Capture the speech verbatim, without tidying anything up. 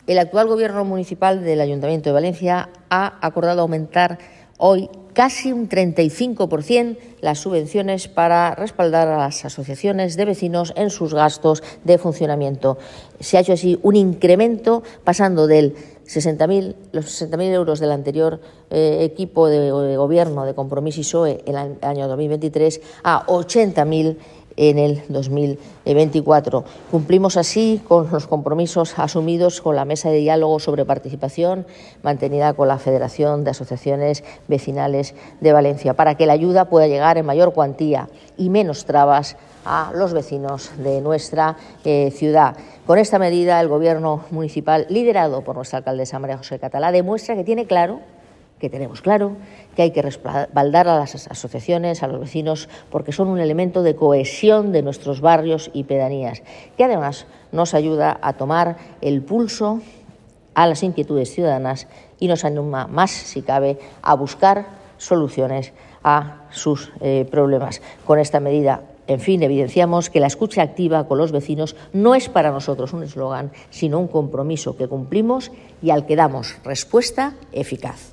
El actual Gobierno municipal del Ayuntamiento de Valencia ha acordado aumentar hoy casi un treinta y cinco por ciento las subvenciones para respaldar a las asociaciones de vecinos en sus gastos de funcionamiento. Se ha hecho así un incremento pasando del sesenta mil, los sesenta mil euros del anterior eh, equipo de, de gobierno de Compromís y P S O E en el año dos mil veintitrés a ochenta mil en el dos mil veinticuatro. Cumplimos así con los compromisos asumidos con la mesa de diálogo sobre participación mantenida con la Federación de Asociaciones Vecinales de Valencia para que la ayuda pueda llegar en mayor cuantía y menos trabas a los vecinos de nuestra eh, ciudad. Con esta medida, el Gobierno municipal, liderado por nuestra alcaldesa María José Catalá, demuestra que tiene claro que tenemos claro que hay que respaldar a las asociaciones, a los vecinos, porque son un elemento de cohesión de nuestros barrios y pedanías, que además nos ayuda a tomar el pulso a las inquietudes ciudadanas y nos anima más, si cabe, a buscar soluciones a sus eh, problemas. Con esta medida, en fin, evidenciamos que la escucha activa con los vecinos no es para nosotros un eslogan, sino un compromiso que cumplimos y al que damos respuesta eficaz.